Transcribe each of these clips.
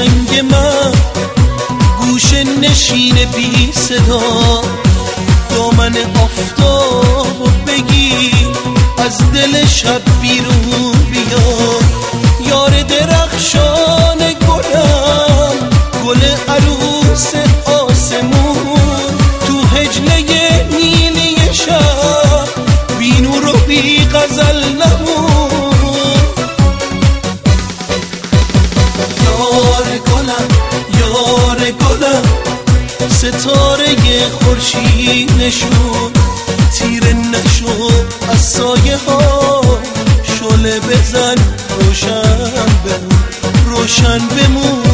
قشنگ من، گوشه نشین بی صدا، دامن آفتاب بگیر، از دل شب بیرون بیا. یار درخشان گلم، گل عروس آسمون، تو هجله نیلی شب، بی نور و بی غزل نمون. یار گلم، یار گلم، ستاره خورشید نشون، تیره نشو از سایه ها، شعله بزن روشن بمون، روشن بمون.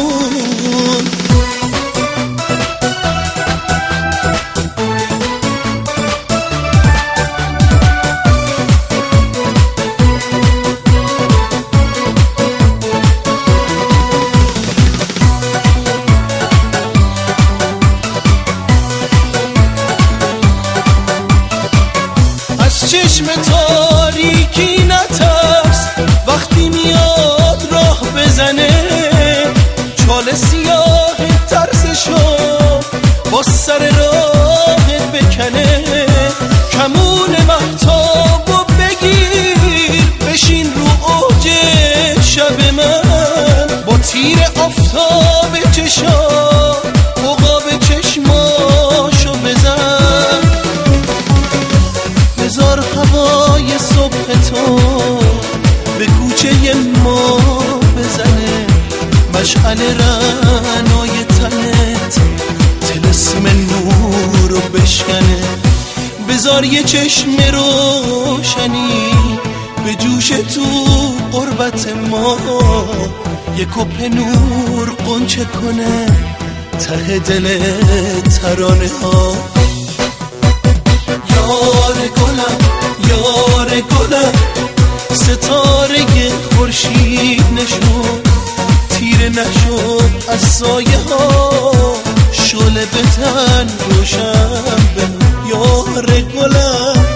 چشم تاریکی نترس، وقتی میاد راه بزنه، چاله سیاه ترسشو با سر راهت بکنه. کمون مهتابو بگیر، بشین رو اوج شب من، با تیر آفتاب چشا عقاب چشماشو بزن. بذار هوای صبح تو به کوچه ما بزنه، مشعل رعنای تنت طلسم نور رو بشکنه. بذار یه چشم روشنی به جوش تو قربت ما، یه کپ نور قنچه کنه ته دل ترانه ها. یار گلم، یار گلم، ستاره خورشید نشون، تیره نشو از سایه ها، شعله بزن روشن بمون. یار گلم،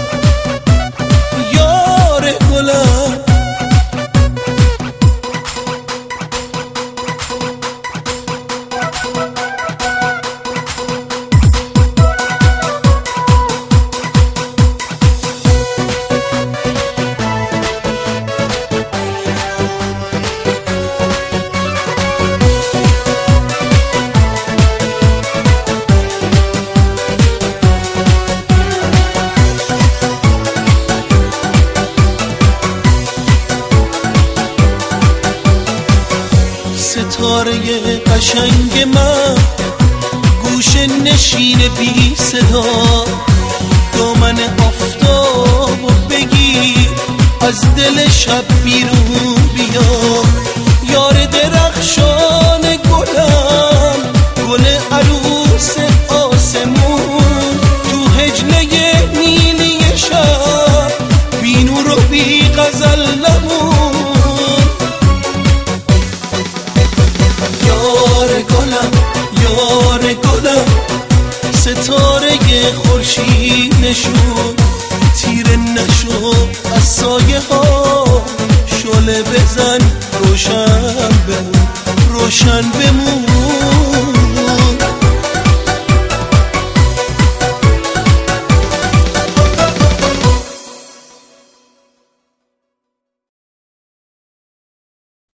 یار گلم. ستاره قشنگ من، گوشه نشین بی صدا، دامن آفتاب بگیر، از دل شب بیرون بیا. یار درخشان گلم، گل عروس آسمون، تو هجله نیلی شب، بی نور و بی غزل نمون. یار گلم، یار گلم، ستاره خورشید نشون، تیره نشو از سایه ها، شعله بزن روشن بمون، روشن بمون.